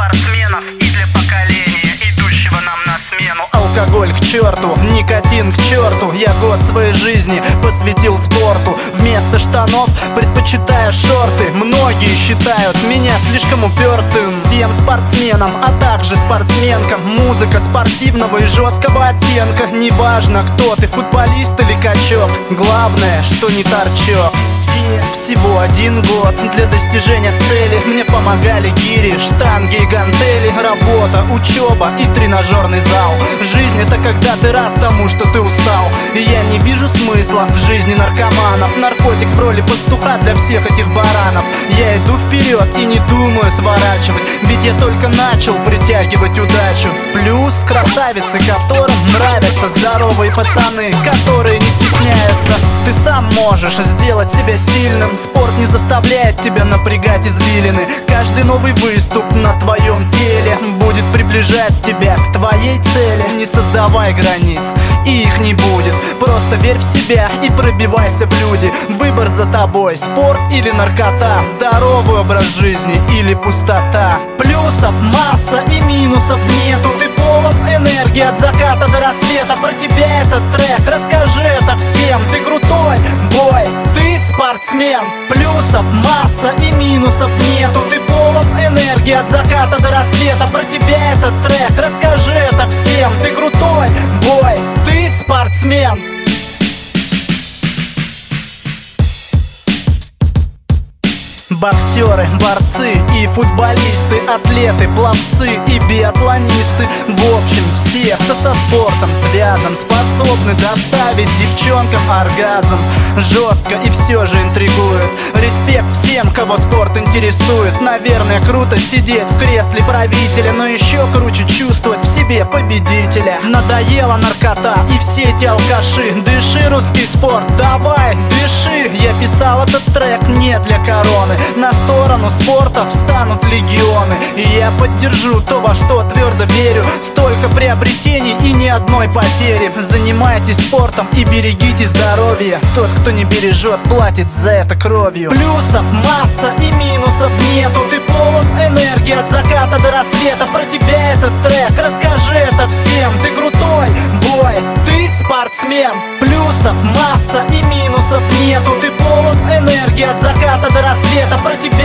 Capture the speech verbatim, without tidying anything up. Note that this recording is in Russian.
спортсменов и для поколения, идущего нам на смену. Алкоголь к черту, никотин к черту. Я год своей жизни посвятил спорту. Вместо штанов предпочитаю шорты. Многие считают меня слишком упертым. Всем спортсменам, а также спортсменкам музыка спортивного и жесткого оттенка. Неважно, кто ты, футболист или качок, главное, что не торчок. Всего один год для достижения цели. Мне помогали гири, штанги и гантели. Работа, учеба и тренажерный зал. Жизнь — это когда ты рад тому, что ты устал. И я не вижу смысла в жизни наркоманов. Наркотик в роли пастуха для всех этих баранов. Я иду вперед и не думаю сворачивать, ведь я только начал притягивать удачу. Плюс красавицы, которым нравятся здоровые пацаны, которые не стесняются. Ты сам можешь сделать себя сильным. Спорт не заставляет тебя напрягать извилины. Каждый новый выступ на твоем теле будет приближать тебя к твоей цели. Не создавай границ, и их не будет. Просто верь в себя и пробивайся в люди. Выбор за тобой, спорт или наркота, здоровый образ жизни или пустота. Плюсов масса и минусов нету. Ты полон энергии от заката до рассвета. Про тебя этот трек, расскажи это всем. Ты крутой бой, ты спортсмен. Плюсов масса и минусов нету. Ты полон энергии от заката до рассвета. Про тебя этот трек, расскажи это всем. Ты крутой бой, ты спортсмен. Боксеры, борцы и футболисты, атлеты, пловцы и биатлонисты. В общем, все, кто со спортом связан, способны доставить девчонкам оргазм. Жестко и все же интригует. Респект всем, кого спорт интересует. Наверное, круто сидеть в кресле правителя, но еще круче чувствовать в себе победителя. Надоела наркота и все эти алкаши. Дыши, русский спорт, давай, дыши. Я писал этот трек не для короны. На сторону спорта встанут легионы. И я поддержу то, во что твердо верю. Столько приобретений и ни одной потери. Занимайтесь спортом и берегите здоровье. Тот, кто не бережет, платит за это кровью. Плюсов масса и минусов нету. Ты полон энергии от заката до рассвета. Про тебя этот трек, расскажи это всем. Ты крутой бой, ты спортсмен. Плюсов масса и минусов нету. Ты полон энергии от заката до рассвета. Про тебя